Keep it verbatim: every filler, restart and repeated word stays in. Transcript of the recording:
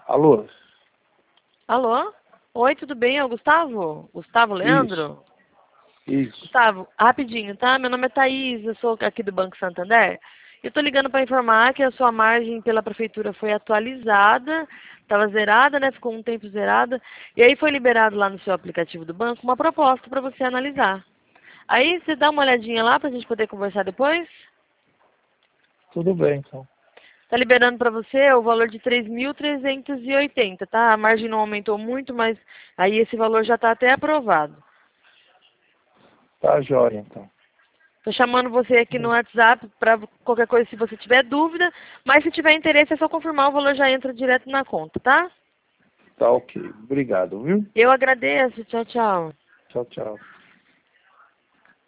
Alô? Alô? Oi, tudo bem? É o Gustavo? Gustavo Leandro? Isso. Gustavo, rapidinho, tá? Meu nome é Thaís, eu sou aqui do Banco Santander. Eu tô ligando para informar que a sua margem pela prefeitura foi atualizada, estava zerada, né? Ficou um tempo zerada. E aí foi liberado lá no seu aplicativo do banco uma proposta para você analisar. Aí você dá uma olhadinha lá para a gente poder conversar depois? Tudo bem, então. Tá liberando para você o valor de três mil trezentos e oitenta, tá? A margem não aumentou muito, mas aí esse valor já está até aprovado. Tá jóia, então. Tô chamando você aqui no WhatsApp para qualquer coisa se você tiver dúvida, mas se tiver interesse é só confirmar, o valor já entra direto na conta, tá? Tá ok. Obrigado, viu? Eu agradeço. Tchau, tchau. Tchau, tchau.